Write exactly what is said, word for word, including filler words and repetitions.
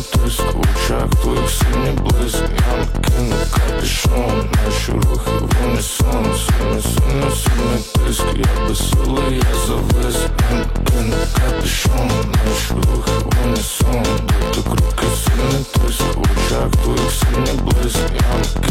сильний тиск, в очах твоїх сильний блиск. Я накину капюшон, наші рухи в унісон. Сильний, сильний, сильний тиск, я безсилий, я завис. Я накину капюшон, наші рухи в унісон. Бити круки, сильний тиск, в очах твоїх сильний блиск. Я